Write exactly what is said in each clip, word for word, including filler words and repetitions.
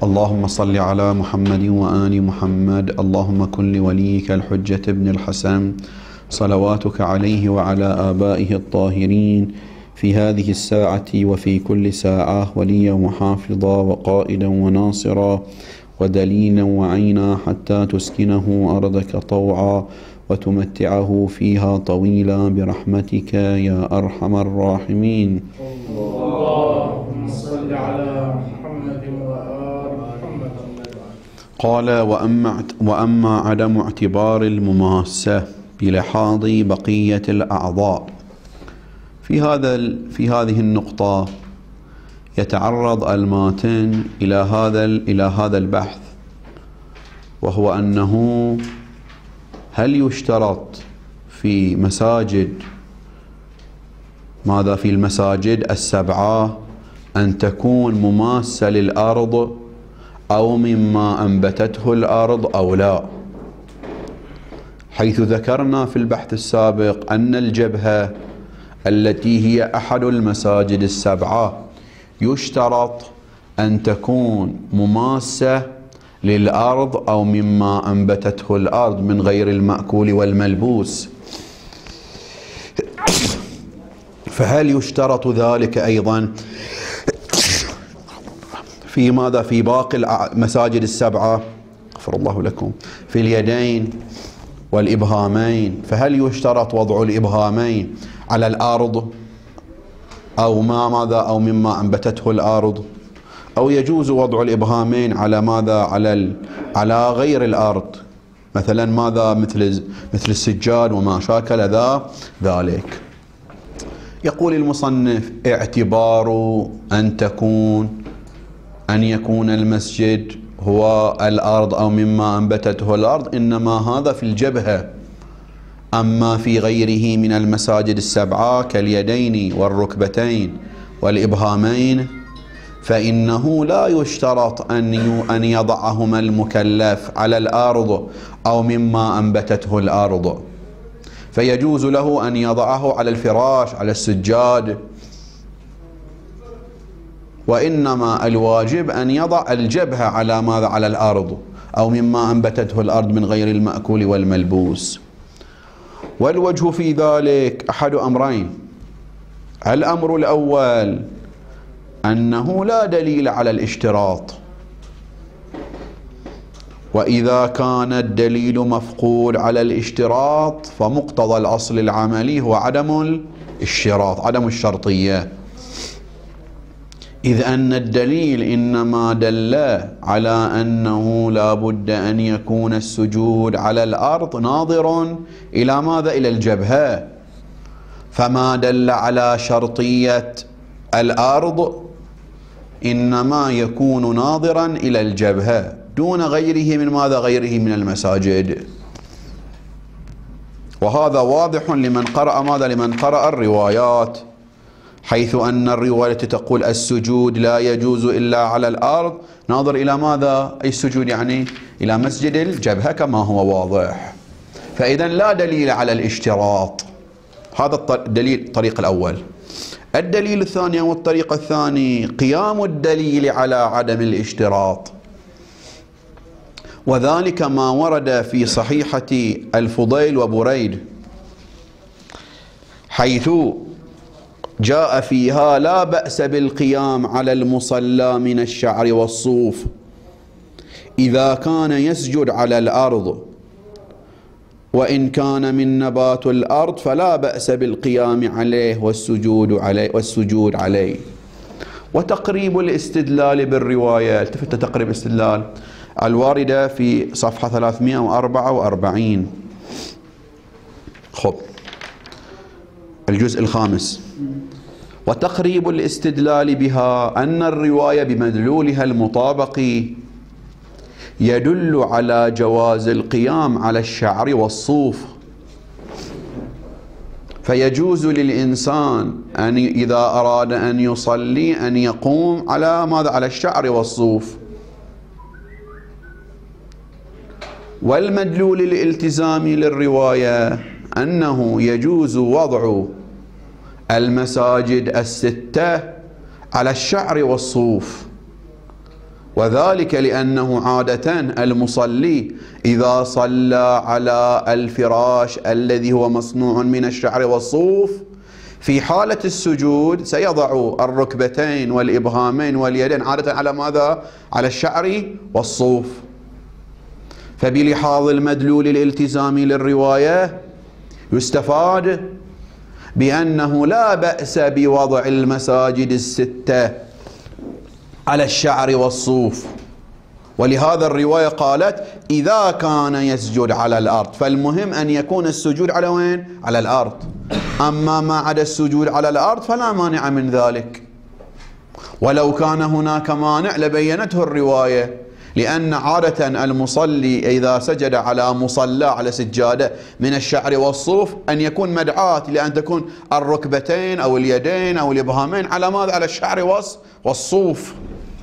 اللهم صل على محمد وآل محمد. اللهم كن لوليك الحجة ابن الحسن صلواتك عليه وعلى آبائه الطاهرين في هذه الساعة وفي كل ساعة وليا وحافظا وقائدا وناصرا ودليلا وعينا حتى تسكنه أرضك طوعا وتمتعه فيها طويلا برحمتك يا أرحم الراحمين. اللهم صل على محمد وآل محمد. قال وأما, وأما عدم اعتبار المماسة بلحاظ بقية الأعضاء. في هذا في هذه النقطة يتعرض الماتن إلى هذا إلى هذا البحث، وهو أنه هل يشترط في مساجد ماذا في المساجد السبعة أن تكون مماسة للأرض أو مما أنبتته الأرض أو لا، حيث ذكرنا في البحث السابق أن الجبهة التي هي أحد المساجد السبعة يشترط أن تكون مماسة للأرض أو مما أنبتته الأرض من غير المأكول والملبوس. فهل يشترط ذلك أيضا في ماذا في باقي المساجد السبعة؟ غفر الله لكم. في اليدين والإبهامين، فهل يشترط وضع الإبهامين على الأرض أو ما ماذا أو مما أنبتته الأرض، أو يجوز وضع الإبهامين على ماذا على ال... على غير الأرض، مثلا ماذا مثل مثل السجاد وما شاكل ذا ذلك. يقول المصنف اعتبار أن تكون أن يكون المسجد هو الأرض أو مما أنبتته الأرض إنما هذا في الجبهة، أما في غيره من المساجد السبعة كاليدين والركبتين والإبهامين فإنه لا يشترط أن أن يضعهما المكلف على الأرض أو مما أنبتته الأرض، فيجوز له أن يضعه على الفراش على السجاد، وإنما الواجب أن يضع الجبهة على ماذا على الأرض أو مما أنبتته الأرض من غير المأكول والملبوس. والوجه في ذلك أحد أمرين. الأمر الأول أنه لا دليل على الاشتراط، وإذا كان الدليل مفقود على الاشتراط فمقتضى الأصل العملي هو عدم الاشتراط عدم الشرطية، إذ أن الدليل إنما دل على أنه لا بد أن يكون السجود على الأرض ناظر إلى ماذا إلى الجبهة، فما دل على شرطية الأرض إنما يكون ناظرا إلى الجبهة دون غيره من ماذا غيره من المساجد. وهذا واضح لمن قرأ ماذا لمن قرأ الروايات، حيث أن الرواية تقول السجود لا يجوز إلا على الأرض ناظر إلى ماذا أي السجود يعني إلى مسجد الجبهة كما هو واضح. فإذا لا دليل على الاشتراط. هذا الدليل الطريق الأول. الدليل الثاني والطريق الثاني قيام الدليل على عدم الاشتراط، وذلك ما ورد في صحيحة الفضيل وبريد، حيث جاء فيها لا بأس بالقيام على المصلى من الشعر والصوف إذا كان يسجد على الأرض، وإن كان من نبات الأرض فلا بأس بالقيام عليه والسجود عليه والسجود عليه. وتقريب الاستدلال بالرواية، التفت تقريب الاستدلال الواردة في صفحة ثلاثمئة وأربعة وأربعين. خب الجزء الخامس. وتقريب الاستدلال بها أن الرواية بمدلولها المطابق يدل على جواز القيام على الشعر والصوف، فيجوز للإنسان أن إذا أراد أن يصلي أن يقوم على ماذا على الشعر والصوف. والمدلول الالتزامي للرواية أنه يجوز وضع المساجد الستة على الشعر والصوف، وذلك لأنه عادة المصلي إذا صلى على الفراش الذي هو مصنوع من الشعر والصوف في حالة السجود سيضع الركبتين والإبهامين واليدين عادة على ماذا؟ على الشعر والصوف. فبلحاظ المدلول الالتزامي للرواية يستفاد بأنه لا بأس بوضع المساجد الستة على الشعر والصوف، ولهذا الرواية قالت إذا كان يسجد على الأرض، فالمهم أن يكون السجود على وين؟ على الأرض. أما ما عدا السجود على الأرض فلا مانع من ذلك، ولو كان هناك مانع لبينته الرواية، لأن عادة المصلي إذا سجد على مصلى على سجادة من الشعر والصوف أن يكون مدعاة لأن تكون الركبتين أو اليدين أو الإبهامين على ماذا؟ على الشعر والصوف.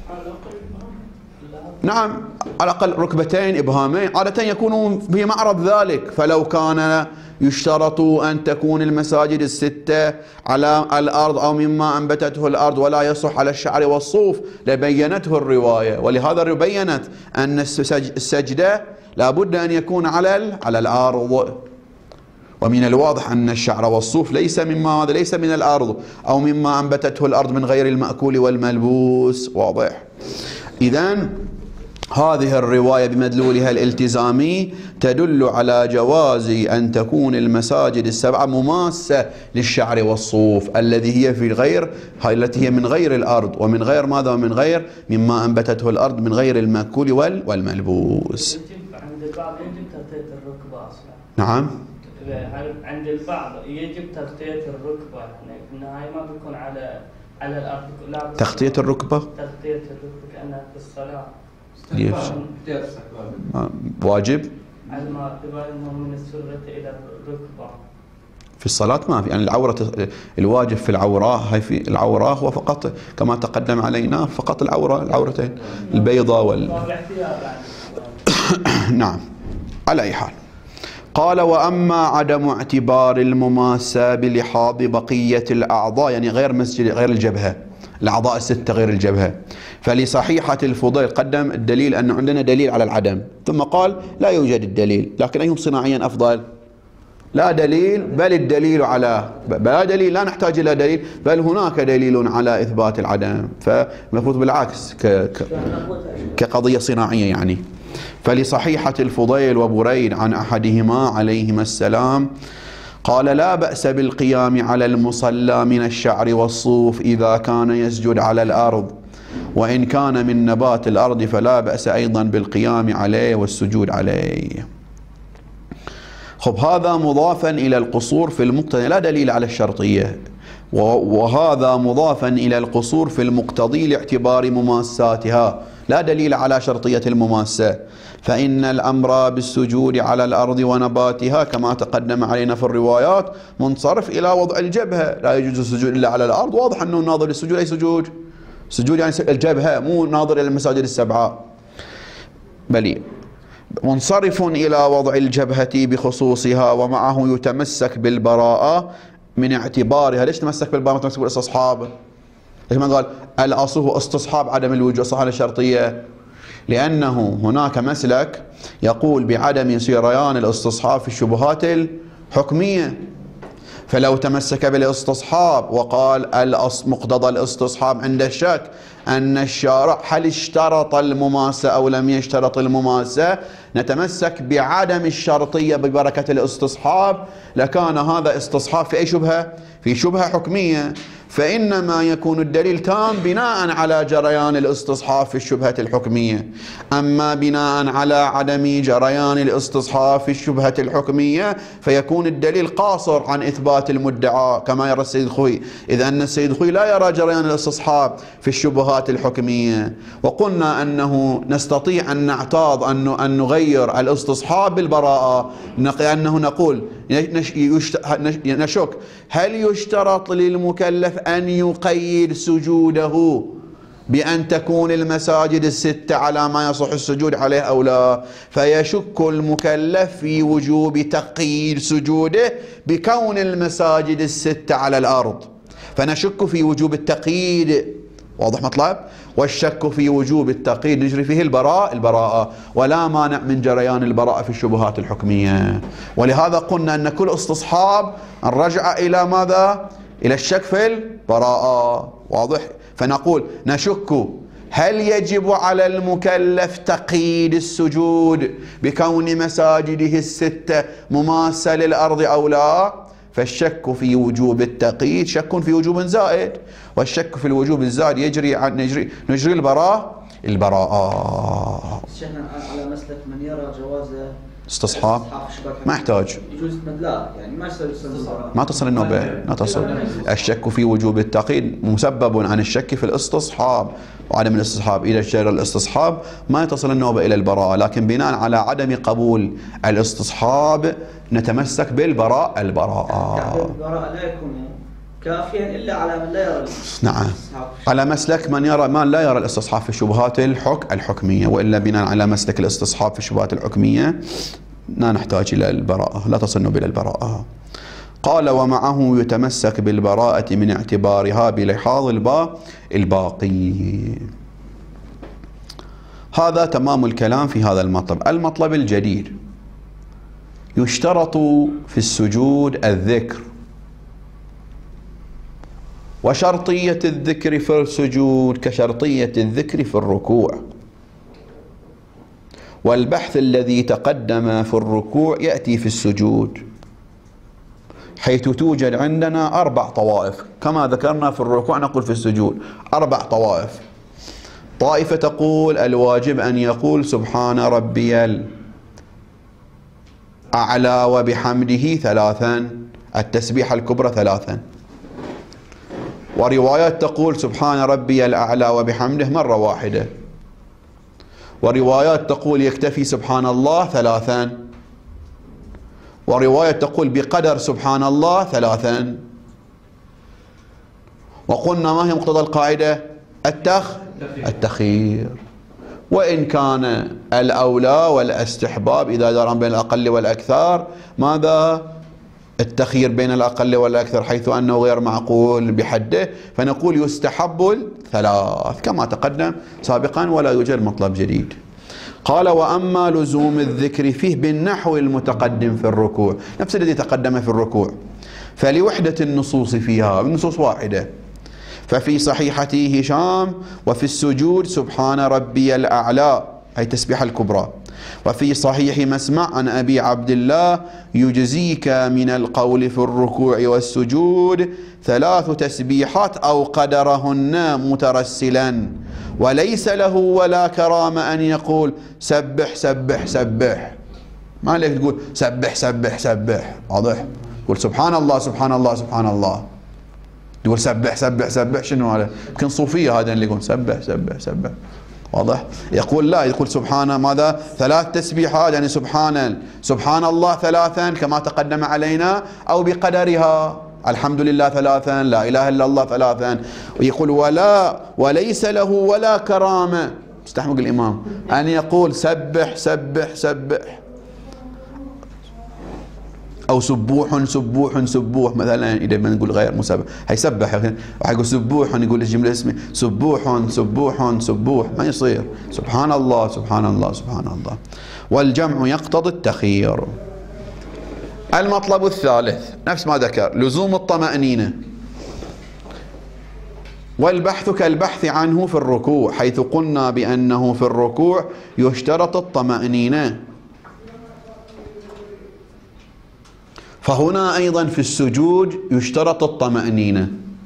نعم، على الأقل ركبتين إبهامين عادة يكونون في معرض ذلك. فلو كان يشترط أن تكون المساجد الستة على الأرض أو مما أنبتته الأرض ولا يصح على الشعر والصوف لبينته الرواية، ولهذا بينت أن السجدة لابد أن يكون على على الأرض. ومن الواضح أن الشعر والصوف ليس مما هذا ليس من الأرض أو مما أنبتته الأرض من غير المأكول والملبوس. واضح؟ إذن هذه الرواية بمدلولها الالتزامي تدل على جواز أن تكون المساجد السبعة مماسة للشعر والصوف الذي هي في غير هاي التي هي من غير الأرض ومن غير ماذا؟ ومن غير مما أنبتته الأرض من غير المأكول والملبوس. عند البعض يجب تغطية الركبة أصلا. نعم. عند البعض يجب تغطية الركبة، يعني في النهاية ما بيكون على على الأرض. لا تغطية الركبة؟ تغطية الركبة كأنها في الصلاة. ليش؟ واجب؟ على ما اعتبار انه من السرة الى الركبة. في الصلاة ما في، يعني العورة الواجب في العوراء هي في العوراء هو فقط كما تقدم علينا فقط العورة العورتين البيضاء وال نعم. على أي حال قال وأما عدم اعتبار المماسة بلحاظ بقية الأعضاء، يعني غير مسجد غير الجبهة، الأعضاء الستة غير الجبهة، فلصحيحة الفضيل قدم الدليل أنه عندنا دليل على العدم، ثم قال لا يوجد الدليل، لكن أيهم صناعيا أفضل؟ لا دليل، بل الدليل على لا دليل، لا نحتاج إلى دليل، بل هناك دليل على إثبات العدم، فمفروض بالعكس ك... ك... كقضية صناعية يعني. فلصحيحة الفضيل وبريد عن أحدهما عليهما السلام قال لا بأس بالقيام على المصلى من الشعر والصوف إذا كان يسجد على الأرض، وإن كان من نبات الأرض فلا بأس أيضا بالقيام عليه والسجود عليه. خب هذا مضافا إلى القصور في المقتضي، لا دليل على الشرطية، وهذا مضافا إلى القصور في المقتضي لاعتبار مماساتها، لا دليل على شرطية المماسة، فإن الأمر بالسجود على الأرض ونباتها كما تقدم علينا في الروايات منصرف إلى وضع الجبهة، لا يجوز السجود إلا على الأرض. واضح أنه ناظر للسجود أي سجود؟ سجود يعني الجبهة، مو ناظر إلى المساجد السبعة، بل منصرف إلى وضع الجبهة بخصوصها، ومعه يتمسك بالبراءة من اعتبارها. ليش تمسك بالبراءة تمسك بالاستصحاب؟ ليش ما قال الأصل هو استصحاب عدم الوجود صح على الشرطية؟ لأنه هناك مسلك يقول بعدم سريان الاستصحاب في الشبهات الحكمية، فلو تمسك بالاستصحاب وقال مقتضى الاستصحاب عند الشك أن الشارع هل اشترط المماسة أو لم يشترط المماسة، نتمسك بعدم الشرطية ببركة الاستصحاب، لكان هذا استصحاب في أي شبهة؟ في شبهة حكمية، فإنما يكون الدليل تام بناء على جريان الاستصحاب في الشبهة الحكمية. أما بناء على عدم جريان الاستصحاب في الشبهة الحكمية فيكون الدليل قاصر عن إثبات المدعى كما يرى السيد خوي، إذ أن السيد خوي لا يرى جريان الاستصحاب في الشبهات الحكمية. وقلنا أنه نستطيع أن نعتاض أن نغير الاستصحاب بالبراءة، لأنه نقول نشك هل يشترط للمكلف أن يقيد سجوده بأن تكون المساجد الستة على ما يصح السجود عليه أو لا، فيشك المكلف في وجوب تقييد سجوده بكون المساجد الستة على الأرض، فنشك في وجوب التقييد. واضح مطلب؟ والشك في وجوب التقييد نجري فيه البراء البراءة، ولا مانع من جريان البراءة في الشبهات الحكمية. ولهذا قلنا أن كل استصحاب الرجع إلى ماذا؟ إلى الشك في البراءة. واضح؟ فنقول نشك هل يجب على المكلف تقييد السجود بكون مساجده الستة مماسة للأرض أو لا؟ فالشك في وجوب التقييد شك في وجوب زائد، والشك في الوجوب الزائد يجري عن نجري نجري البراء البراءة. شيخنا على مسلك من يرى جواز استصحاب ما يحتاج، يجوز لا يعني ما يصير ما تصل النوبة، ما تصل. الشك في وجوب التقييد مسبب عن الشك في الاستصحاب وعدم الاستصحاب. إذا جرى الاستصحاب ما تصل النوبة إلى البراءة، لكن بناء على عدم قبول الاستصحاب نتمسك بالبراء البراءة. البراءة لا يكون كافيا إلا على من لا يرى نعم، على مسلك من يرى من لا يرى الاستصحاب في الشبهات الحك الحكمية، وإلا بناء على مسلك الاستصحاب في الشبهات الحكمية لا نحتاج إلى البراءة، لا تصل إلى البراءة. قال ومعه يتمسك بالبراءة من اعتبارها بلحاظ الباء الباقي. هذا تمام الكلام في هذا المطلب. المطلب الجديد، يشترط في السجود الذكر، وشرطية الذكر في السجود كشرطية الذكر في الركوع، والبحث الذي تقدم في الركوع يأتي في السجود، حيث توجد عندنا أربع طوائف كما ذكرنا في الركوع نقول في السجود أربع طوائف. طائفة تقول الواجب أن يقول سبحان ربي الأعلى وبحمده ثلاثا، التسبيح الكبرى ثلاثا. وروايات تقول سبحان ربي الأعلى وبحمده مرة واحدة. وروايات تقول يكتفي سبحان الله ثلاثا. ورواية تقول بقدر سبحان الله ثلاثا. وقلنا ما هي مقتضى القاعدة؟ التخ التخيير، وإن كان الأولى والاستحباب إذا دار بين الأقل والأكثر ماذا؟ التخيير بين الأقل والأكثر، حيث أنه غير معقول بحده، فنقول يستحب الثلاث كما تقدم سابقا ولا يوجد مطلب جديد. قال وأما لزوم الذكر فيه بالنحو المتقدم في الركوع، نفس الذي تقدم في الركوع، فلوحدة النصوص فيها النصوص واحدة، ففي صحيحة هشام وفي السجود سبحان ربي الأعلى أي تسبيح الكبرى، وفي صحيح مسمع عن أبي عبد الله يجزيك من القول في الركوع والسجود ثلاث تسبيحات أو قدرهن مترسلا، وليس له ولا كرامة أن يقول سبح سبح سبح، ما عليك تقول سبح سبح سبح، واضح؟ تقول سبحان الله سبحان الله سبحان الله، تقول سبح سبح سبح، شنو هذا؟ يمكن صوفية هذا اللي يقول سبح سبح سبح، واضح؟ يقول لا، يقول سبحان ماذا؟ ثلاث تسبيحات، يعني سبحان سبحان الله ثلاثا كما تقدم علينا، أو بقدرها، الحمد لله ثلاثا، لا إله إلا الله ثلاثا. ويقول ولا وليس له ولا كرامة، استحمق الإمام أن يقول سبح سبح سبح، أو سبوح سبوح سبوح مثلا، إذا ما نقول غير مسبح هيسبح، يقول سبوح يقول الجملة اسمي سبوح سبوح سبوح، ما يصير. سبحان الله سبحان الله سبحان الله. والجمع يقتضي التخيير. المطلب الثالث نفس ما ذكر، لزوم الطمأنينة، والبحث كالبحث عنه في الركوع، حيث قلنا بأنه في الركوع يشترط الطمأنينة، فهنا أيضا في السجود يشترط الطمأنينة،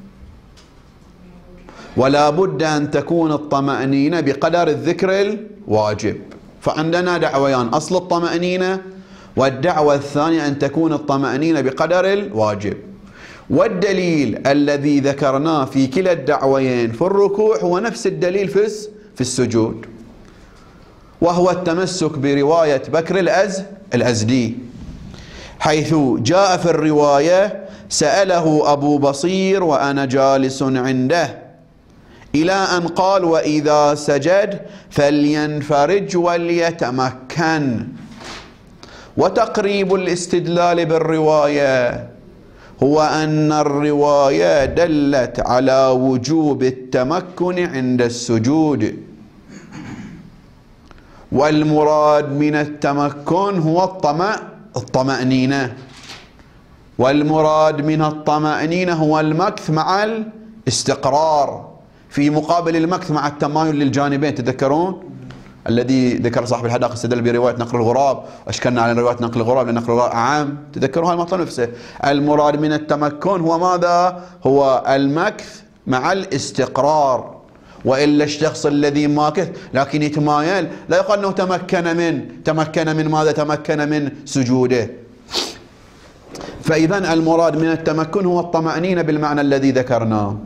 ولا بد أن تكون الطمأنينة بقدر الذكر الواجب. فعندنا دعويان، أصل الطمأنينة، والدعوة الثانية أن تكون الطمأنينة بقدر الواجب. والدليل الذي ذكرناه في كلا الدعويين في الركوع هو نفس الدليل في في السجود، وهو التمسك برواية بكر الأز الأزدي، حيث جاء في الرواية سأله أبو بصير وأنا جالس عنده، إلى أن قال وإذا سجد فلينفرج وليتمكن. وتقريب الاستدلال بالرواية هو أن الرواية دلت على وجوب التمكن عند السجود، والمراد من التمكن هو الطمأ الطمأنينة، والمراد من الطمأنينة هو المكث مع الاستقرار، في مقابل المكث مع التمايل للجانبين. تذكرون الذي ذكر صاحب الحدائق استدل برواية نقل الغراب، أشكلنا على رواية نقل الغراب لأن نقل الغراب أعم. تذكرون هذا المطلب نفسه. المراد من التمكن هو ماذا؟ هو المكث مع الاستقرار. وإلا الشخص الذي ماكث لكن يتمايل لا يقال أنه تمكن من تمكن من ماذا؟ تمكن من سجوده. فإذا المراد من التمكن هو الطمأنينة بالمعنى الذي ذكرناه.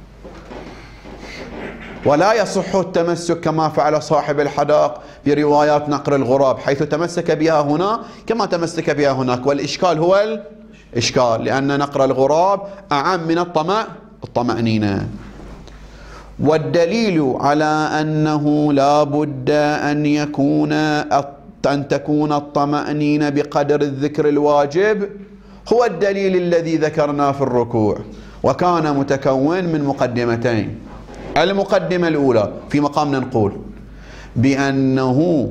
ولا يصح التمسك كما فعل صاحب الحدائق بروايات نقل الغراب، حيث تمسك بها هنا كما تمسك بها هناك، والإشكال هو الإشكال لأن نقل الغراب أعم من الطمأ الطمأنينة. والدليل على أنه لا بد أن يكون أن تكون الطمأنينة بقدر الذكر الواجب هو الدليل الذي ذكرناه في الركوع، وكان متكون من مقدمتين. المقدمة الأولى في مقامنا نقول بأنه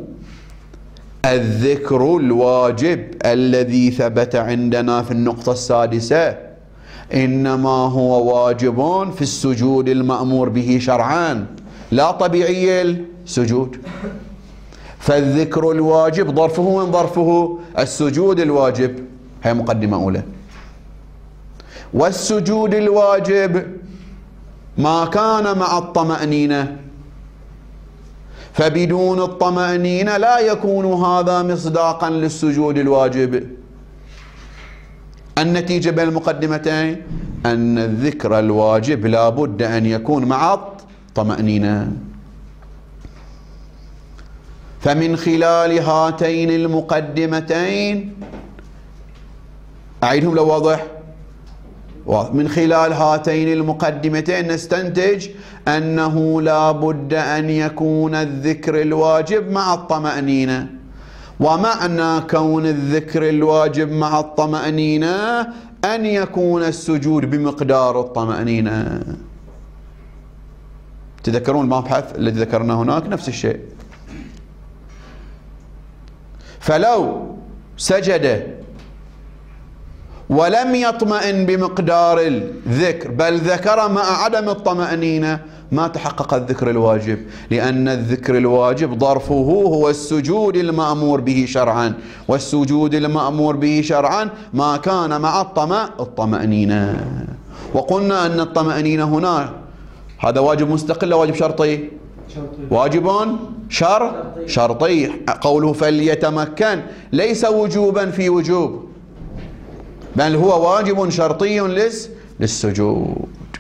الذكر الواجب الذي ثبت عندنا في النقطة السادسة إنما هو واجب في السجود المأمور به شرعا لا طبيعي السجود. فالذكر الواجب ظرفه من ظرفه السجود الواجب، هي مقدمة أولى. والسجود الواجب ما كان مع الطمأنينة، فبدون الطمأنينة لا يكون هذا مصداقا للسجود الواجب. النتيجة بين المقدمتين أن الذكر الواجب لا بد أن يكون مع الطمأنينة. فمن خلال هاتين المقدمتين أعيدهم لو واضح، من خلال هاتين المقدمتين نستنتج أنه لا بد أن يكون الذكر الواجب مع الطمأنينة. ومعنى كون الذكر الواجب مع الطمأنينة أن يكون السجود بمقدار الطمأنينة. تذكرون المبحث الذي ذكرناه هناك نفس الشيء. فلو سجد ولم يطمئن بمقدار الذكر بل ذكر مع عدم الطمأنينة ما تحقق الذكر الواجب، لأن الذكر الواجب ظرفه هو السجود المأمور به شرعا، والسجود المأمور به شرعا ما كان مع الطمأ الطمأنينة. وقلنا أن الطمأنينة هنا هذا واجب مستقل واجب شرطي؟ واجب شر شرطي. قوله فليتمكن ليس وجوبا في وجوب، بل هو واجب شرطي للسجود.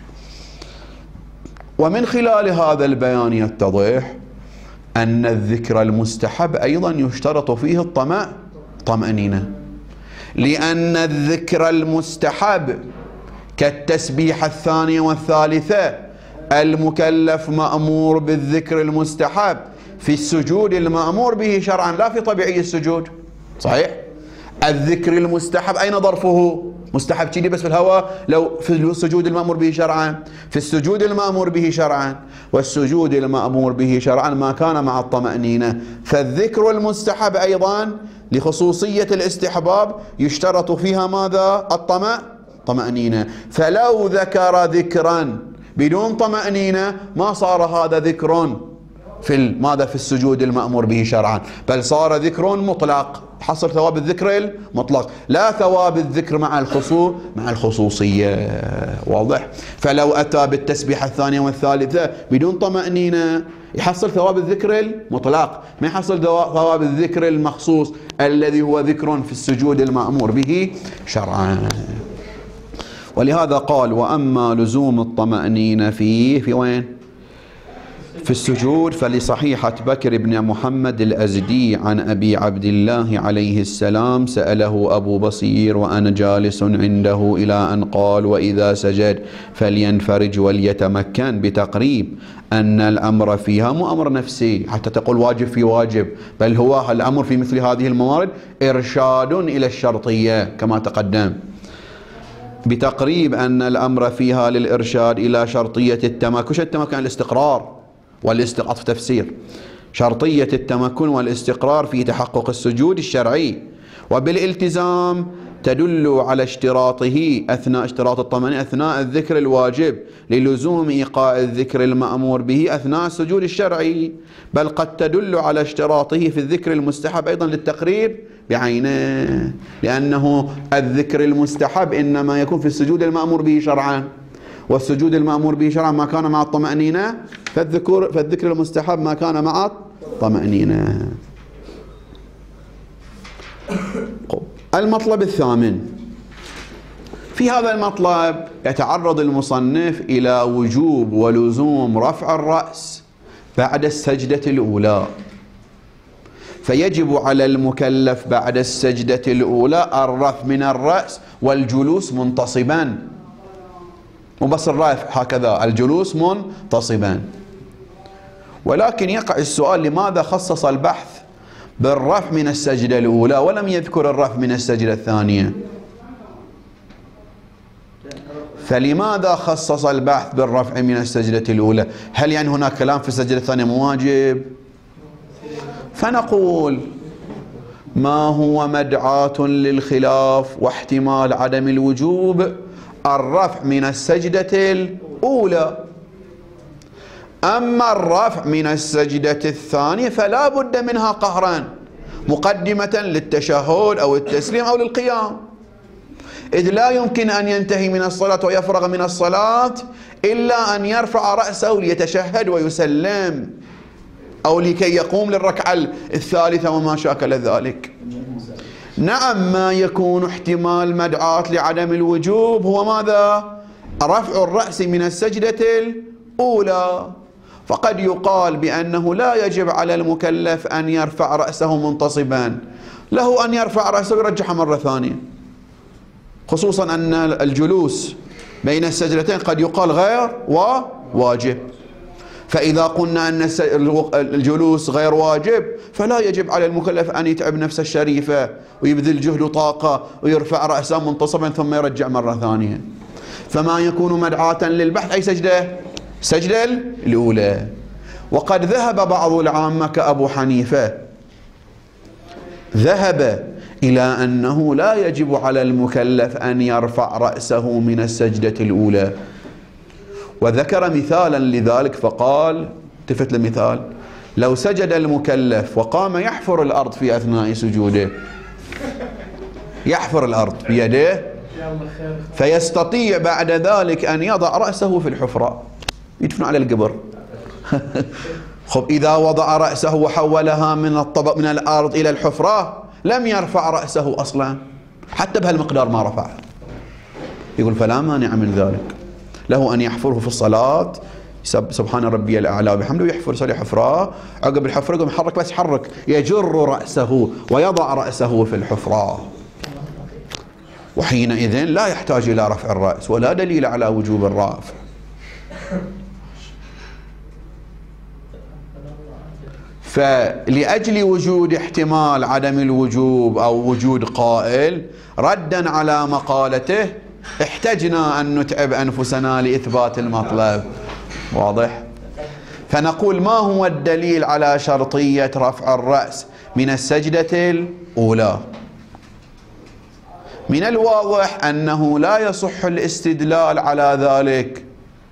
ومن خلال هذا البيان يتضح أن الذكر المستحب أيضا يشترط فيه الطمأ طمأنينة، لأن الذكر المستحب كالتسبيح الثانية والثالثة المكلف مأمور بالذكر المستحب في السجود المأمور به شرعا لا في طبيعي السجود. صحيح؟ الذكر المستحب أين ظرفه؟ مستحب كذي بس في الهواء، لو في السجود المأمور به شرعا، في السجود المأمور به شرعا، والسجود المأمور به شرعا ما كان مع الطمأنينة. فالذكر المستحب أيضا لخصوصية الاستحباب يشترط فيها ماذا؟ الطمأ طمأنينة. فلو ذكر ذكرا بدون طمأنينة ما صار هذا ذكر في ماذا؟ في السجود المأمور به شرعا، بل صار ذكر مطلق، حصل ثواب الذكر المطلق لا ثواب الذكر مع الخصوص مع الخصوصية. واضح؟ فلو أتى بالتسبيحة الثانية والثالثة بدون طمأنينة يحصل ثواب الذكر المطلق، ما يحصل ثواب الذكر المخصوص الذي هو ذكر في السجود المأمور به شرعا. ولهذا قال وأما لزوم الطمأنينة فيه في وين؟ في السجود فلصحيحة بكر بن محمد الأزدي عن أبي عبد الله عليه السلام سأله أبو بصير وأنا جالس عنده إلى أن قال وإذا سجد فلينفرج وليتمكن، بتقريب أن الأمر فيها مو أمر نفسي حتى تقول واجب في واجب، بل هو الأمر في مثل هذه الموارد إرشاد إلى الشرطية كما تقدم. بتقريب أن الأمر فيها للإرشاد إلى شرطية التمكن. وش التمكن؟ الاستقرار والاستقرار في تفسير شرطية التمكن والاستقرار في تحقق السجود الشرعي، وبالالتزام تدل على اشتراطه أثناء اشتراط الطمأنينة أثناء الذكر الواجب للزوم إيقاع الذكر المأمور به أثناء السجود الشرعي، بل قد تدل على اشتراطه في الذكر المستحب أيضا للتقريب بعينه، لأنه الذكر المستحب إنما يكون في السجود المأمور به شرعا، والسجود المأمور به شرعا ما كان مع الطمأنينة، فالذكر, فالذكر المستحب ما كان مع الطمأنينة. المطلب الثامن، في هذا المطلب يتعرض المصنف إلى وجوب ولزوم رفع الرأس بعد السجدة الأولى، فيجب على المكلف بعد السجدة الأولى الرفع من الرأس والجلوس منتصبا، مو بس الرفع هكذا، الجلوس منتصبا. ولكن يقع السؤال لماذا خصص البحث بالرفع من السجدة الأولى ولم يذكر الرفع من السجدة الثانية؟ فلماذا خصص البحث بالرفع من السجدة الأولى؟ هل يعني هناك كلام في السجدة الثانية مواجب؟ فنقول ما هو مدعاة للخلاف واحتمال عدم الوجوب الرفع من السجدة الأولى، أما الرفع من السجدة الثانية فلا بد منها قهرا مقدمة للتشهد أو التسليم أو للقيام، إذ لا يمكن أن ينتهي من الصلاة ويفرغ من الصلاة إلا أن يرفع رأسه ليتشهد ويسلم أو لكي يقوم للركعة الثالثة وما شاكل ذلك. نعم، ما يكون احتمال مدعاة لعدم الوجوب هو ماذا؟ رفع الرأس من السجدة الأولى، فقد يقال بأنه لا يجب على المكلف أن يرفع رأسه منتصبا، له أن يرفع رأسه ويرجعها مرة ثانية، خصوصا أن الجلوس بين السجدتين قد يقال غير وواجب، فإذا قلنا أن الجلوس غير واجب فلا يجب على المكلف أن يتعب نفسه الشريفة ويبذل جهد وطاقة ويرفع رأسه منتصبا ثم يرجع مرة ثانية. فما يكون مدعاة للبحث أي سجدة؟ السجدة الأولى. وقد ذهب بعض العامة كأبو حنيفة، ذهب إلى أنه لا يجب على المكلف أن يرفع رأسه من السجدة الأولى، وذكر مثالا لذلك فقال، التفت لمثال، لو سجد المكلف وقام يحفر الأرض في أثناء سجوده، يحفر الأرض بيده، فيستطيع بعد ذلك أن يضع رأسه في الحفرة يدفن على القبر. خب إذا وضع رأسه وحولها من الطبق من الأرض إلى الحفرة لم يرفع رأسه أصلا، حتى بهالمقدار ما رفع. يقول فلا مانع من ذلك، له أن يحفره في الصلاة، سبحان ربي الأعلى بحمده، يحفر يصلي حفرة، عقب الحفرة يقوم يحرك، بس يحرك يجر رأسه ويضع رأسه في الحفرة، وحينئذ لا يحتاج إلى رفع الرأس ولا دليل على وجوب الرفع. فلأجل وجود احتمال عدم الوجوب أو وجود قائل ردا على مقالته احتجنا أن نتعب أنفسنا لإثبات المطلب. واضح؟ فنقول ما هو الدليل على شرطية رفع الرأس من السجدة الأولى؟ من الواضح أنه لا يصح الاستدلال على ذلك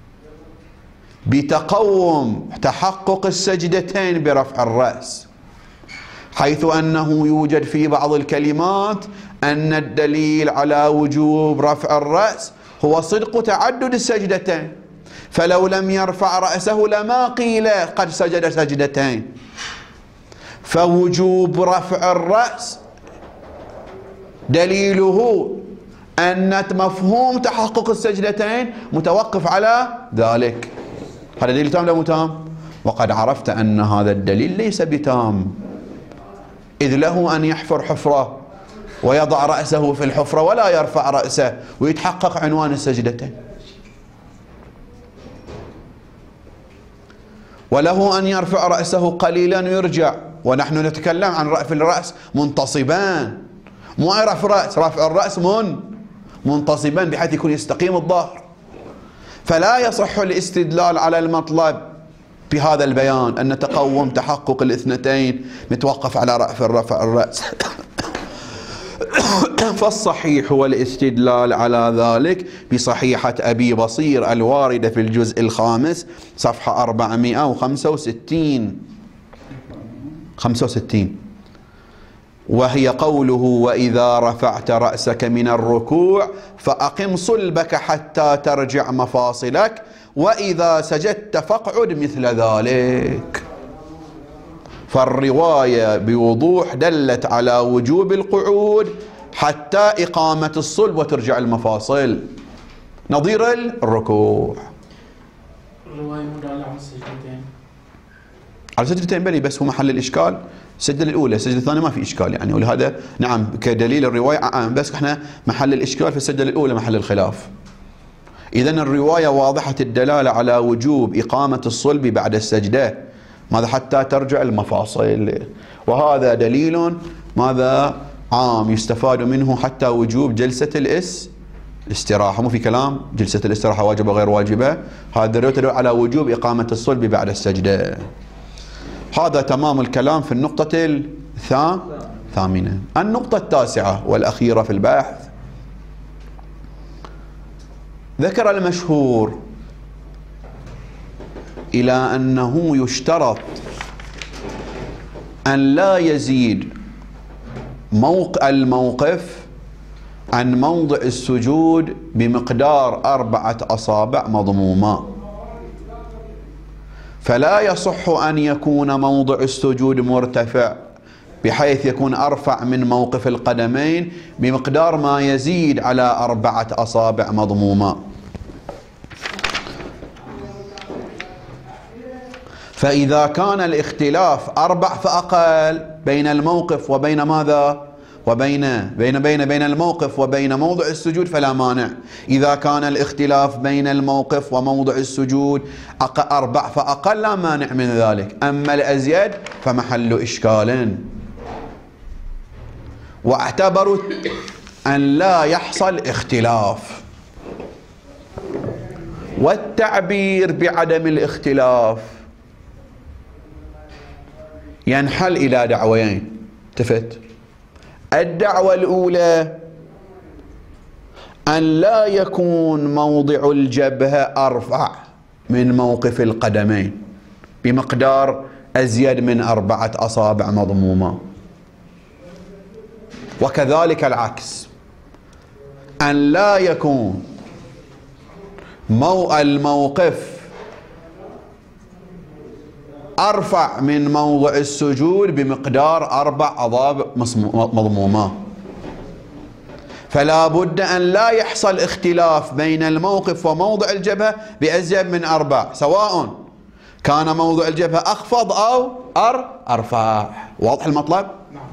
بتقوم تحقق السجدتين برفع الرأس، حيث أنه يوجد في بعض الكلمات أن الدليل على وجوب رفع الرأس هو صدق تعدد السجدتين، فلو لم يرفع رأسه لما قيل قد سجد سجدتين، فوجوب رفع الرأس دليله أن مفهوم تحقق السجدتين متوقف على ذلك. هذا دليل تام لا مو تام؟ وقد عرفت أن هذا الدليل ليس بتام، إذ له أن يحفر حفرة ويضع رأسه في الحفرة ولا يرفع رأسه ويتحقق عنوان السجدتين، وله أن يرفع رأسه قليلا ويرجع، ونحن نتكلم عن رفع الرأس منتصبان، مو رفع رأس، رفع الرأس من منتصبا بحيث يكون يستقيم الظهر. فلا يصح الاستدلال على المطلب بهذا البيان أن تقوم تحقق الاثنتين متوقف على رأف الرفع الرأس. فالصحيح هو الاستدلال على ذلك بصحيحة أبي بصير الواردة في الجزء الخامس صفحة أربعمائة وخمسة وستين خمسة وستين، وهي قوله: وإذا رفعت رأسك من الركوع فأقم صلبك حتى ترجع مفاصلك، وإذا سجدت فاقعد مثل ذلك. فالرواية بوضوح دلت على وجوب القعود حتى إقامة الصلب وترجع المفاصل نظير الركوع. الرواية مدالة على السجدتين، على سجدتين بلي، بس هو محل الإشكال السجدة الأولى، السجدة الثانية ما في إشكال يعني، ولهذا نعم كدليل الرواية عام، بس احنا محل الإشكال في السجدة الأولى محل الخلاف. إذن الرواية واضحة الدلالة على وجوب إقامة الصلب بعد السجدة، ماذا حتى ترجع المفاصل، وهذا دليل ماذا عام يستفاد منه حتى وجوب جلسة الاس الاستراحة. مو في كلام جلسة الاستراحة واجبة غير واجبة، هذا يدل على وجوب إقامة الصلب بعد السجدة. هذا تمام الكلام في النقطة الثامنة. النقطة التاسعة والأخيرة في البحث، ذكر المشهور إلى أنه يشترط أن لا يزيد موقع الموقف عن موضع السجود بمقدار أربعة أصابع مضمومة، فلا يصح أن يكون موضع السجود مرتفع بحيث يكون أرفع من موقف القدمين بمقدار ما يزيد على أربعة أصابع مضمومة. فإذا كان الاختلاف أربع فأقل بين الموقف وبين ماذا؟ وبين بين بين بين الموقف وبين موضع السجود فلا مانع. إذا كان الاختلاف بين الموقف وموضع السجود أربع فأقل لا مانع من ذلك. أما الأزيد فمحل إشكال. واعتبروا أن لا يحصل اختلاف، والتعبير بعدم الاختلاف ينحل إلى دعوين. التفت. الدعوة الأولى أن لا يكون موضع الجبهة أرفع من موقف القدمين بمقدار أزيد من أربعة أصابع مضمومة، وكذلك العكس، أن لا يكون مو الموقف أرفع من موضع السجود بمقدار أربع أصابع مضمومة. فلا بد أن لا يحصل اختلاف بين الموقف وموضع الجبهة بأزيد من أربع، سواء كان موضع الجبهة أخفض أو أر أرفع. واضح المطلب؟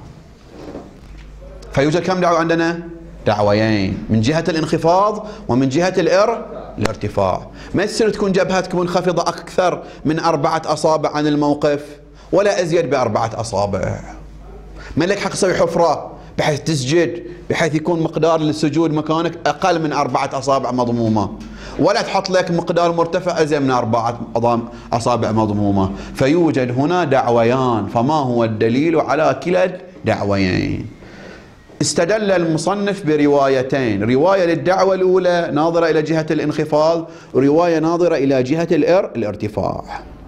فيوجد كم دعوة عندنا؟ دعويين، من جهة الانخفاض ومن جهة الإر الارتفاع. ما يصير تكون جبهتك منخفضة أكثر من أربعة أصابع عن الموقف ولا أزيد بأربعة أصابع. ما لك حق تسوي حفرة بحيث تسجد بحيث يكون مقدار السجود مكانك أقل من أربعة أصابع مضمومة، ولا تحط لك مقدار مرتفع أزيد من أربعة أصابع مضمومة. فيوجد هنا دعويان، فما هو الدليل على كلا الدعويين؟ استدل المصنف بروايتين، رواية للدعوة الأولى ناظرة إلى جهة الانخفاض، ورواية ناظرة إلى جهة الإر الارتفاع.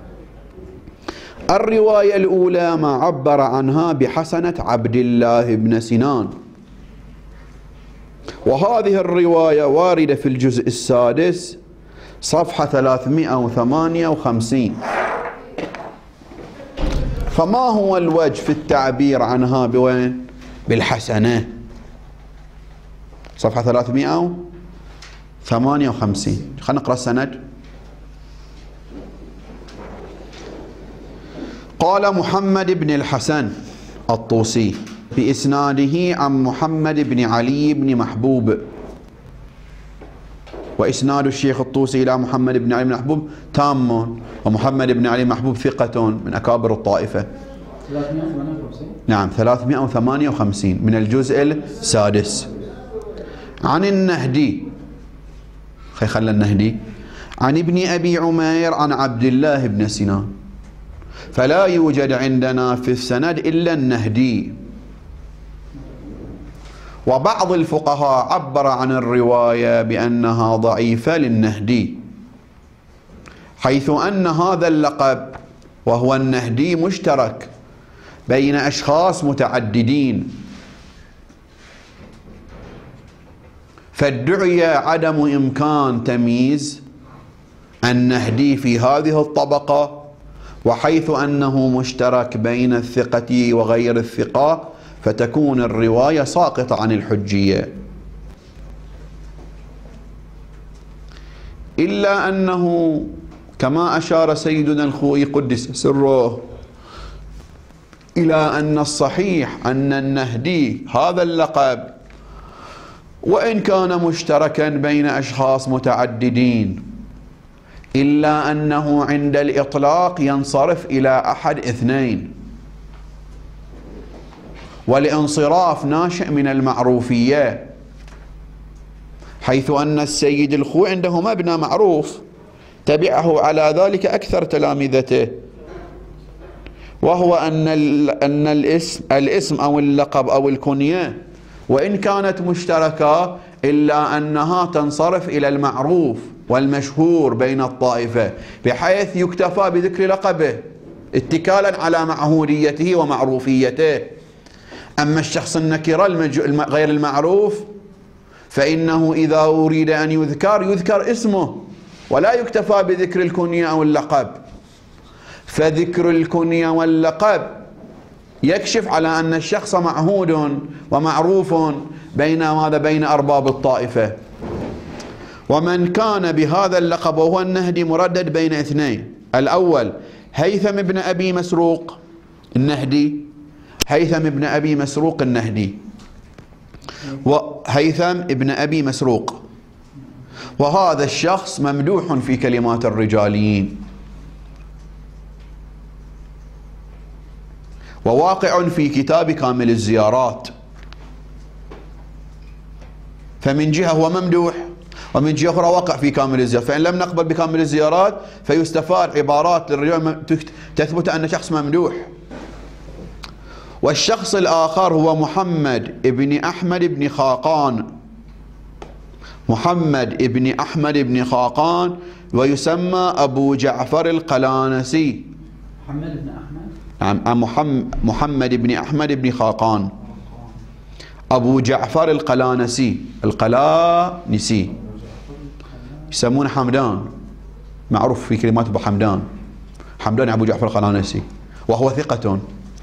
الرواية الأولى ما عبر عنها بحسنة عبد الله بن سنان، وهذه الرواية واردة في الجزء السادس صفحة ثلاثمائة وثمانية وخمسين. فما هو الوجه في التعبير عنها بوين؟ بالحسنة. صفحة ثلاثمائة وثمانية وخمسين. خلينا نقرأ السند. قال محمد بن الحسن الطوسي بإسناده عن محمد بن علي بن محبوب، وإسناد الشيخ الطوسي إلى محمد بن علي بن محبوب تام، ومحمد بن علي محبوب ثقة من أكابر الطائفة. نعم ثلاثمائة وثمانية وخمسين من الجزء السادس. عن النهدي، خلى النهدي عن ابن أبي عمير عن عبد الله بن سنان، فلا يوجد عندنا في السند إلا النهدي. وبعض الفقهاء عبر عن الرواية بأنها ضعيفة للنهدي، حيث أن هذا اللقب وهو النهدي مشترك بين أشخاص متعددين، فادعي عدم إمكان تمييز النهدي في هذه الطبقة، وحيث أنه مشترك بين الثقة وغير الثقة فتكون الرواية ساقطة عن الحجية. إلا أنه كما أشار سيدنا الخوئي قدس سره إلى أن الصحيح أن النهدي هذا اللقب وإن كان مشتركا بين أشخاص متعددين إلا أنه عند الإطلاق ينصرف إلى أحد اثنين، والانصراف ناشئ من المعروفية، حيث أن السيد الخوئي عنده مبنى معروف تبعه على ذلك أكثر تلامذته، وهو أن أن الاسم الاسم أو اللقب أو الكنية وإن كانت مشتركة إلا أنها تنصرف إلى المعروف والمشهور بين الطائفة، بحيث يكتفى بذكر لقبه اتكالا على معهوديته ومعروفيته. أما الشخص النكرة غير المعروف فإنه إذا أريد أن يذكر يذكر اسمه ولا يكتفى بذكر الكنية أو اللقب، فذكر الكنية واللقب يكشف على أن الشخص معهود ومعروف بين هذا بين أرباب الطائفة. ومن كان بهذا اللقب وهو النهدي مردد بين اثنين: الأول هيثم بن أبي مسروق النهدي، هيثم بن أبي مسروق النهدي، وهيثم بن أبي مسروق، وهذا الشخص ممدوح في كلمات الرجاليين، وواقع في كتاب كامل الزيارات، فمن جهة هو ممدوح ومن جهة أخرى واقع في كامل الزيارات، فإن لم نقبل بكامل الزيارات فيستفاد عبارات للرجال تثبت أن شخص ممدوح. والشخص الآخر هو محمد ابن أحمد بن خاقان، محمد ابن أحمد بن خاقان، ويسمى أبو جعفر القلانسي. محمد بن أحمد نعم، محمد بن أحمد بن خاقان أبو جعفر القلانسي، القلانسي يسمونه حمدان، معروف في كلمات أبو حمدان، حمدان أبو جعفر القلانسي، وهو ثقة.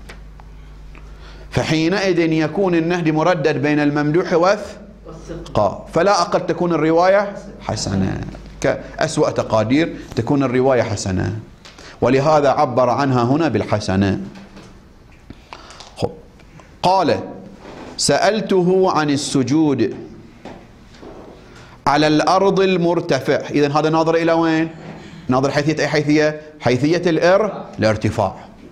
فحينئذ يكون النهدي مردد بين الممدوح والثقة، فلا أقل تكون الرواية حسنة، كأسوأ تقادير تكون الرواية حسنة، ولهذا عبر عنها هنا بالحسنة. قال: سألته عن السجود على الأرض المرتفع. إذن هذا ناظر إلى وين؟ ناظر حيثية أي حيثية؟ حيثية الإر الارتفاع.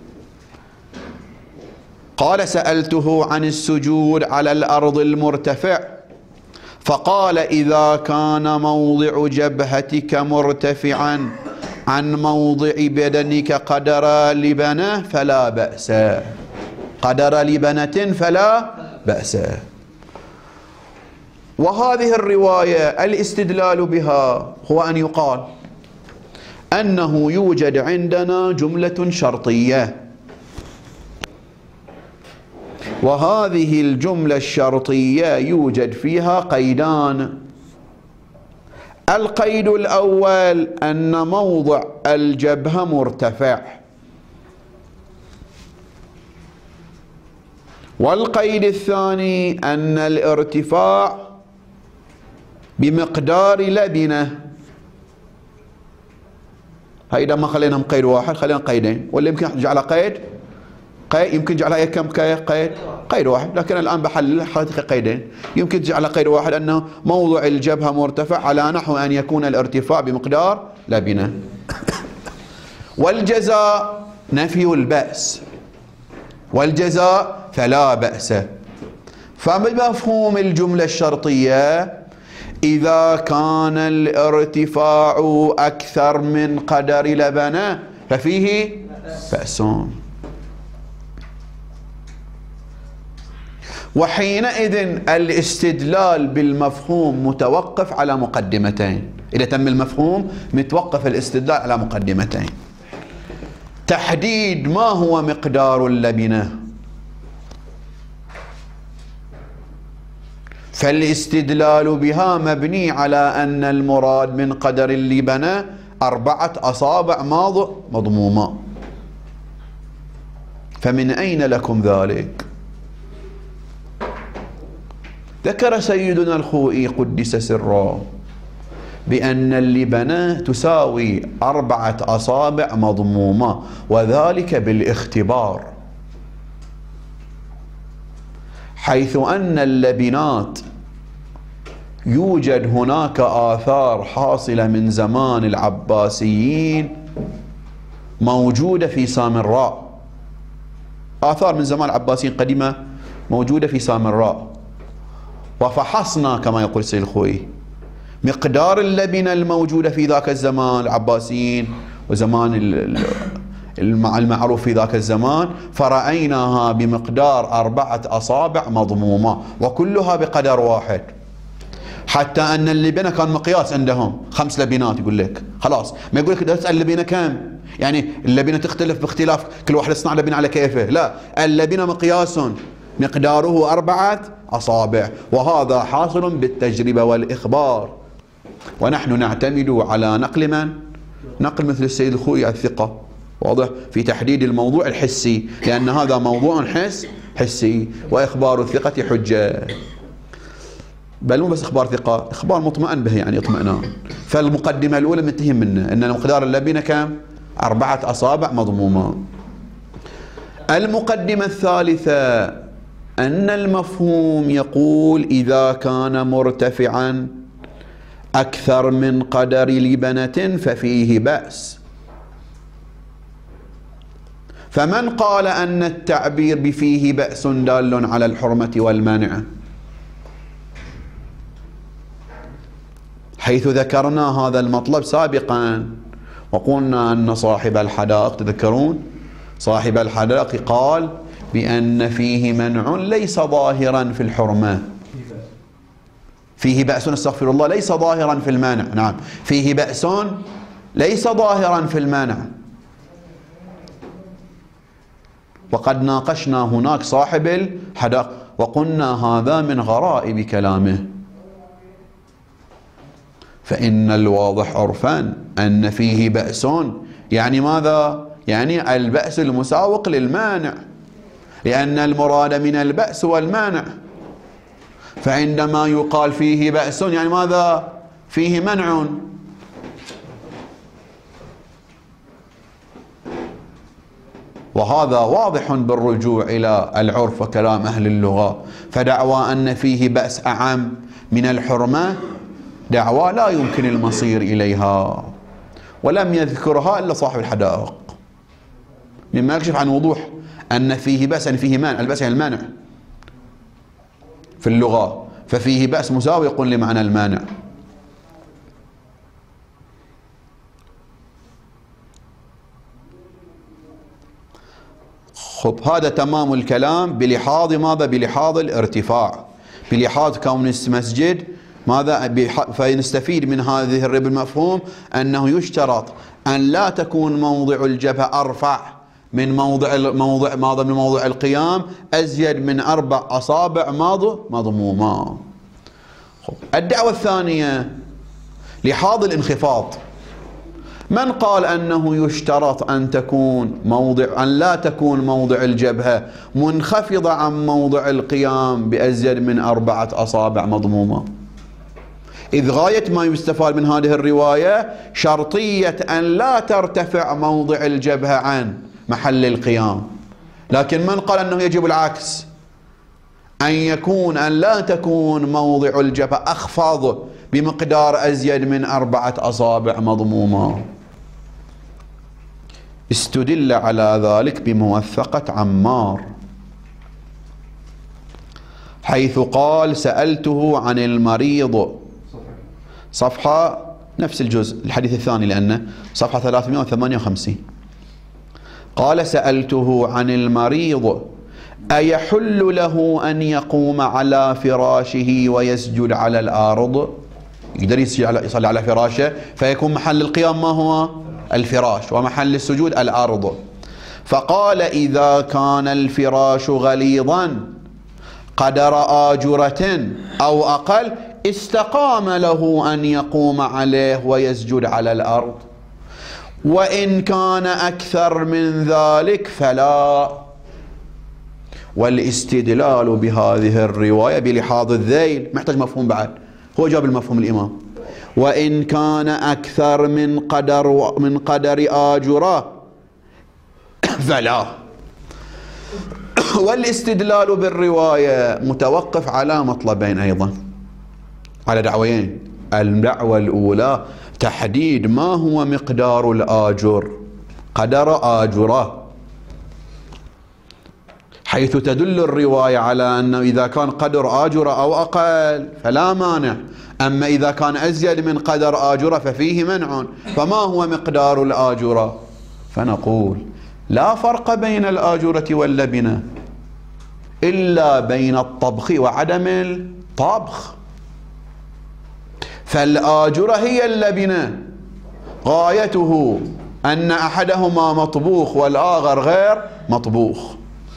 قال: سألته عن السجود على الأرض المرتفع، فقال: إذا كان موضع جبهتك مرتفعا عن موضع بدنك قدر لبنة فلا بأس، قدر لبنة فلا بأس. وهذه الرواية الاستدلال بها هو أن يقال أنه يوجد عندنا جملة شرطية، وهذه الجملة الشرطية يوجد فيها قيدان. القيد الأول أن موضع الجبهة مرتفع، والقيد الثاني أن الارتفاع بمقدار لبنة. هيدا ما خلينا قيد واحد، خلينا قيدين، ولا يمكن نجعل قيد قيد يمكن جعلها كم قيد؟ قيد واحد، لكن الآن بحلل حقيقة قيدين. يمكن تجعل قيد واحد أنه موضع الجبهة مرتفع على نحو أن يكون الارتفاع بمقدار لبنة. والجزاء نفي البأس، والجزاء فلا بأس. فبمفهوم الجملة الشرطية إذا كان الارتفاع أكثر من قدر لبنة ففيه بأس. وحينئذ الاستدلال بالمفهوم متوقف على مقدمتين. إذا تم المفهوم متوقف الاستدلال على مقدمتين: تحديد ما هو مقدار اللبنة، فالاستدلال بها مبني على أن المراد من قدر اللبنة أربعة أصابع مضمومة. فمن أين لكم ذلك؟ ذكر سيدنا الخوئي قدس سره بأن اللبنة تساوي أربعة أصابع مضمومة، وذلك بالاختبار، حيث أن اللبنات يوجد هناك آثار حاصلة من زمان العباسيين موجودة في سامراء، آثار من زمان العباسيين قديمة موجودة في سامراء، وفحصنا كما يقول السيد الخوئي مقدار اللبنة الموجودة في ذاك الزمان العباسيين وزمان المعروف في ذاك الزمان، فرأيناها بمقدار أربعة أصابع مضمومة وكلها بقدر واحد، حتى أن اللبنة كان مقياس عندهم خمس لبنات. يقول لك خلاص، ما يقول لك تسأل اللبنة كم، يعني اللبنة تختلف باختلاف كل واحد يصنع لبنة على كيفه، لا، اللبنة مقياس مقداره أربعة أصابع، وهذا حاصل بالتجربة والإخبار. ونحن نعتمد على نقل من؟ نقل مثل السيد الخوئي الثقة، واضح، في تحديد الموضوع الحسي، لأن هذا موضوع حس حسي، وإخبار الثقة حجة، بل مو بس إخبار ثقة، إخبار مطمئن به، يعني اطمئنان. فالمقدمة الأولى منتهي منه أن مقدار اللبنة كم؟ أربعة أصابع مضمومة. المقدمة الثالثة أن المفهوم يقول إذا كان مرتفعا أكثر من قدر لبنة ففيه بأس. فمن قال أن التعبير بفيه بأس دال على الحرمة والمنع، حيث ذكرنا هذا المطلب سابقا وقلنا أن صاحب الحدائق، تذكرون صاحب الحدائق قال بأن فيه منع ليس ظاهرا في الحرمة، فيه بأس، استغفر الله، ليس ظاهرا في المانع، نعم، فيه بأس ليس ظاهرا في المانع. وقد ناقشنا هناك صاحب الحدائق وقلنا هذا من غرائب كلامه، فإن الواضح عرفا أن فيه بأس يعني ماذا؟ يعني البأس المساوق للمانع، لأن المراد من البأس والمانع. فعندما يقال فيه بأس يعني ماذا؟ فيه منع. وهذا واضح بالرجوع إلى العرف وكلام أهل اللغة. فدعوى أن فيه بأس أعم من الحرمة دعوى لا يمكن المصير إليها، ولم يذكرها إلا صاحب الحدائق، مما يكشف عن وضوح أن فيه بأس يعني فيه مانع. البأس يعني المانع في اللغة، ففيه بأس مساوق لمعنى المانع. خب، هذا تمام الكلام بلحاظ ماذا؟ بلحاظ الارتفاع، بلحاظ كون مسجد ماذا؟ فنستفيد من هذه الرب المفهوم أنه يشترط أن لا تكون موضع الجبهة أرفع من موضع موضع ماذا؟ من موضع القيام أزيد من أربع أصابع مضمومة. الدعوة الثانية لحاظ الانخفاض. من قال أنه يشترط أن تكون موضع أن لا تكون موضع الجبهة منخفضة عن موضع القيام بأزيد من أربعة أصابع مضمومة؟ إذ غاية ما يستفاد من هذه الرواية شرطية أن لا ترتفع موضع الجبهة عن محل القيام. لكن من قال أنه يجب العكس، أن يكون أن لا تكون موضع الجبهة أخفض بمقدار أزيد من أربعة أصابع مضمومة؟ استدل على ذلك بموثقة عمار، حيث قال سألته عن المريض صفحة نفس الجزء الحديث الثاني لأنه صفحة ثلاثمائة وثمانية وخمسين. قال سألته عن المريض أيحل له أن يقوم على فراشه ويسجد على الأرض؟ يقدر يصلي على فراشه فيكون محل القيام ما هو؟ الفراش، ومحل السجود الأرض. فقال إذا كان الفراش غليظا قدر آجرة أو أقل استقام له أن يقوم عليه ويسجد على الأرض، وإن كان أكثر من ذلك فلا. والاستدلال بهذه الرواية بلحاظ الذيل محتاج مفهوم بعد، هو جاب المفهوم الإمام. وإن كان أكثر من قدر من قدر آجرة فلا. والاستدلال بالرواية متوقف على مطلبين أيضا، على دعوين. الدعوة الأولى تحديد ما هو مقدار الآجر، قدر آجرة، حيث تدل الرواية على أنه إذا كان قدر آجرة أو أقل فلا مانع، أما إذا كان أزيد من قدر آجرة ففيه منع. فما هو مقدار الآجرة؟ فنقول لا فرق بين الآجرة واللبنة إلا بين الطبخ وعدم الطبخ. فالآجرة هي اللبنة، غايته أن أحدهما مطبوخ والآخر غير مطبوخ،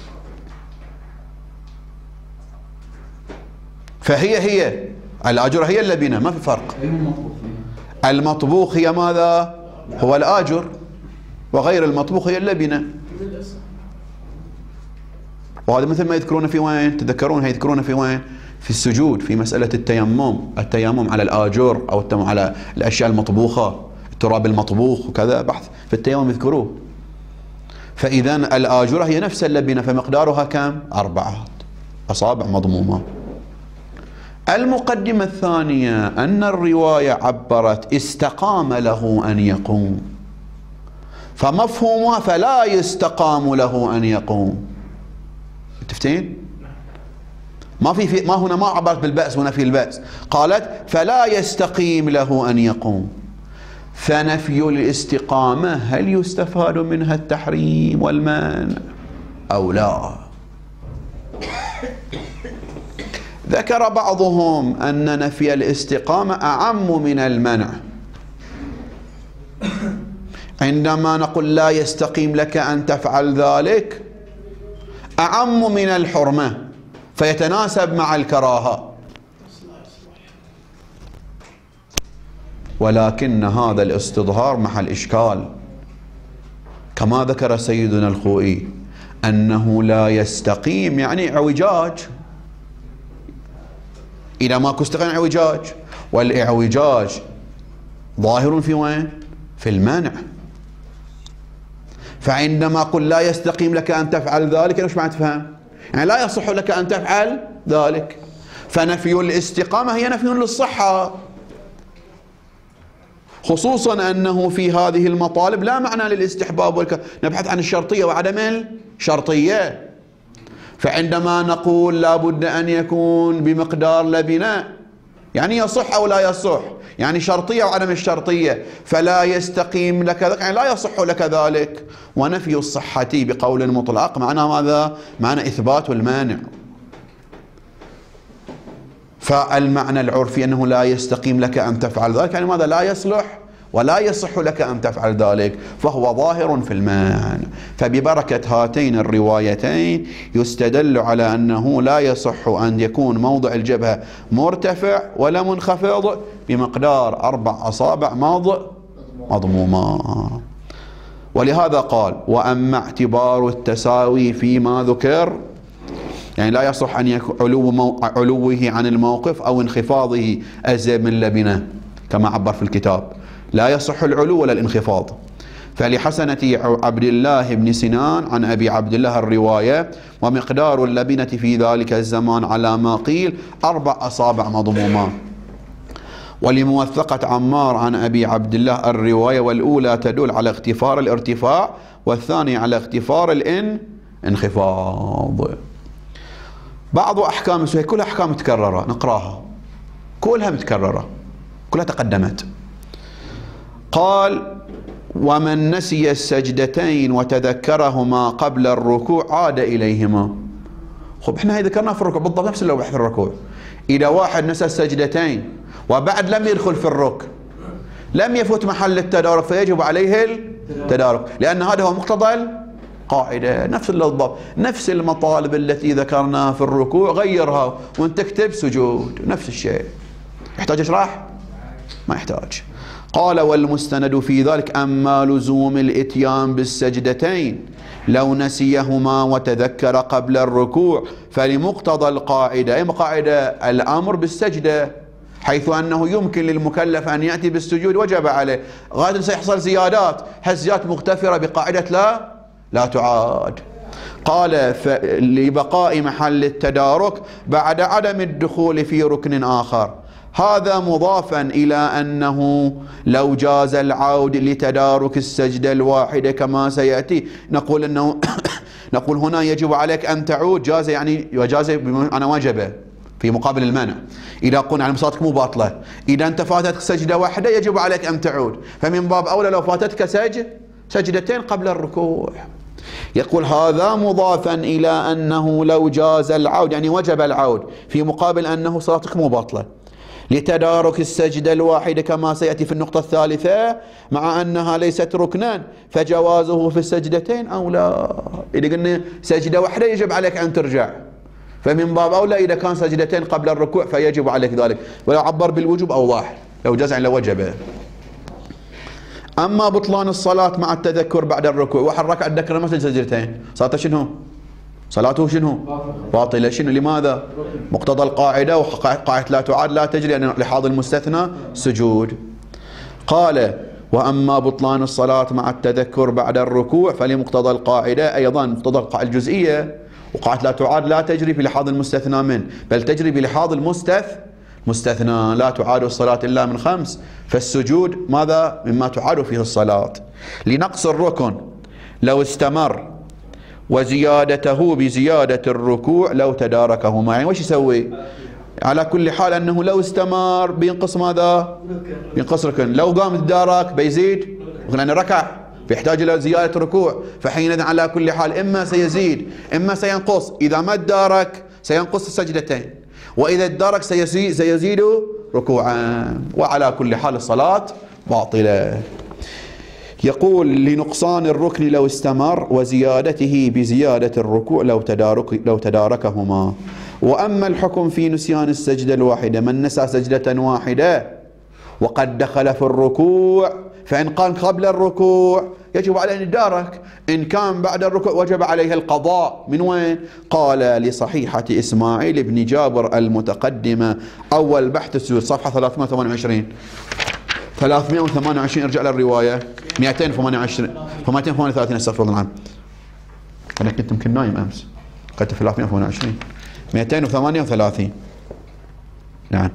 فهي هي الآجرة هي اللبنة، ما في فرق. المطبوخ هي ماذا؟ هو الآجر، وغير المطبوخ هي اللبنة. وهذا مثل ما يذكرون في وين؟ تذكرون يذكرون في وين؟ في السجود، في مسألة التيمم، التيمم على الآجر أو التيمم على الأشياء المطبوخة، التراب المطبوخ وكذا، بحث في التيمم يذكروه. فإذا الآجرة هي نفس اللبنة، فمقدارها كم؟ أربعة أصابع مضمومة. المقدمة الثانية أن الرواية عبرت استقام له أن يقوم، فمفهومها فلا يستقام له أن يقوم. تفتين؟ ما في, في ما هنا ما عبرت بالبأس هنا في البأس، قالت فلا يستقيم له أن يقوم. فنفي الاستقامة هل يستفاد منها التحريم والمنع أو لا؟ ذكر بعضهم أن نفي الاستقامة أعم من المنع. عندما نقول لا يستقيم لك أن تفعل ذلك أعم من الحرمة، فيتناسب مع الكراهة. ولكن هذا الاستظهار محل إشكال، كما ذكر سيدنا الخوئي أنه لا يستقيم يعني اعوجاج. إذا ماكو استقامة اعوجاج، والإعوجاج ظاهر في وين؟ في المنع. فعندما قل لا يستقيم لك أن تفعل ذلك ايش معنى تفهم؟ يعني لا يصح لك أن تفعل ذلك. فنفي الاستقامة هي نفي للصحة، خصوصا أنه في هذه المطالب لا معنى للاستحباب والك... نبحث عن الشرطية وعدم الشرطية. فعندما نقول لا بد أن يكون بمقدار لبنة يعني يصح أو لا يصح، يعني شرطية وعدم الشرطية. فلا يستقيم لك ذلك يعني لا يصح لك ذلك. ونفي الصحة بقول مطلق معنى ماذا؟ معنى إثبات المانع. فالمعنى العرفي أنه لا يستقيم لك أن تفعل ذلك يعني ماذا؟ لا يصلح ولا يصح لك أن تفعل ذلك، فهو ظاهر في المعنى. فببركة هاتين الروايتين يستدل على أنه لا يصح أن يكون موضع الجبهة مرتفع ولا منخفض بمقدار أربع أصابع مضمومة. ولهذا قال وأما اعتبار التساوي فيما ذكر، يعني لا يصح أن يكون علو مو... علوه عن الموقف أو انخفاضه أزيد من لبنة كما عبر في الكتاب، لا يصح العلو ولا الانخفاض. فلحسنة عبد الله بن سنان عن أبي عبد الله الرواية ومقدار اللبنة في ذلك الزمان على ما قيل أربع أصابع مضمومة. ولموثقة عمار عن أبي عبد الله الرواية والأولى تدل على اختفار الارتفاع والثانية على اختفار الانخفاض. بعض أحكام السنة كلها أحكام متكررة نقراها، كلها متكررة كلها تقدمت. قال ومن نسي السجدتين وتذكرهما قبل الركوع عاد إليهما. خب احنا هي ذكرناه في الركوع بالضبط نفس اللوحة في الركوع. إذا واحد نسى السجدتين وبعد لم يدخل في الركن لم يفوت محل التدارك فيجب عليه التدارك، لأن هذا هو مقتضى القاعدة. نفس بالضبط نفس المطالب التي ذكرناها في الركوع غيرها وانت تكتب سجود، نفس الشيء. يحتاج اشراح؟ ما يحتاج. قال والمستند في ذلك أما لزوم الإتيان بالسجدتين لو نسيهما وتذكر قبل الركوع فلمقتضى القاعدة. أي قاعدة؟ الأمر بالسجدة، حيث أنه يمكن للمكلف أن يأتي بالسجود وجب عليه. غالبا سيحصل زيادات، هالزيادات مغتفرة بقاعدة لا لا تعاد. قال لبقاء محل التدارك بعد عدم الدخول في ركن آخر. هذا مضافا إلى أنه لو جاز العود لتدارك السجدة الواحدة كما سيأتي نقول أنه نقول هنا يجب عليك أن تعود. جاز يعني وجاز أنا وجبه في مقابل المنع. إذا قلنا على صلاتك مو باطلة، إذا أنت فاتتك سجدة واحدة يجب عليك أن تعود، فمن باب أولى لو فاتتك سجد سجدتين قبل الركوع. يقول هذا مضافا إلى أنه لو جاز العود يعني وجب العود في مقابل أنه صلاتك مو باطلة لتدارك السجدة الواحدة كما سيأتي في النقطة الثالثة، مع أنها ليست ركنا فجوازه في السجدتين أو لا. إذا قلنا سجدة واحدة يجب عليك أن ترجع، فمن باب أولى إذا كان سجدتين قبل الركوع فيجب عليك ذلك. ولو عبر بالوجوب أوضح، لو جاز يعني لو وجبه. أما بطلان الصلاة مع التذكر بعد الركوع، واحد ركع تذكر ما سجد سجدتين، صلاته شنو؟ صلاته شنو؟ باطلة. شنو؟ لماذا؟ مقتضى القاعدة، وقاعدة لا تعاد لا تجري يعني لحاظ المستثنى سجود. قال وأما بطلان الصلاة مع التذكر بعد الركوع فلمقتضى القاعدة أيضا مقتضى القاعدة الجزئية، وقاعدة لا تعاد لا تجري في لحاظ المستثنى منه بل تجري بلحاظ المستث مستثنى. لا تعاد الصلاة إلا من خمس، فالسجود ماذا؟ مما تعاد فيه الصلاة. لنقص الركن لو استمر وزيادته بزيادة الركوع لو تداركهما. يعني وش يسوي؟ على كل حال أنه لو استمر بينقص ماذا؟ بينقص ركن. لو قام تدارك بيزيد لأن ركع فيحتاج إلى زيادة ركوع، فحينئذ على كل حال إما سيزيد إما سينقص. إذا ما تدارك سينقص السجدتين، وإذا تدارك سيزيد, سيزيد ركوعا، وعلى كل حال الصلاة باطلة. يقول لنقصان الركن لو استمر وزيادته بزيادة الركوع لو تدارك لو تداركهما. وأما الحكم في نسيان السجدة الواحدة، من نسى سجدة واحدة وقد دخل في الركوع فإن قام قبل الركوع يجب عليه أن يدارك، إن كان بعد الركوع وجب عليه القضاء. من وين؟ قال لصحيحة إسماعيل بن جابر المتقدمة أول بحث السجود صفحة ثلاثمائة وثمانية وعشرين ثلاثمائة وثمانية وعشرين ارجع للرواية مئتين وثمانية وعشرين مئتين وثمانية وثلاثين استغفر الله عنه. أنا كنت يمكن نايم أمس قلت ثلاثمائة وثمانية وعشرين مئتين وثمانية وثلاثين. نعم.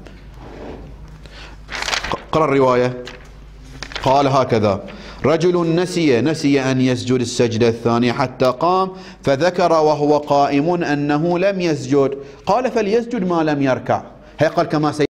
قرأ الرواية. قال هكذا: رجل نسي نسي أن يسجد السجدة الثانية حتى قام فذكر وهو قائم أنه لم يسجد، قال فليسجد ما لم يركع. هي قال كما سي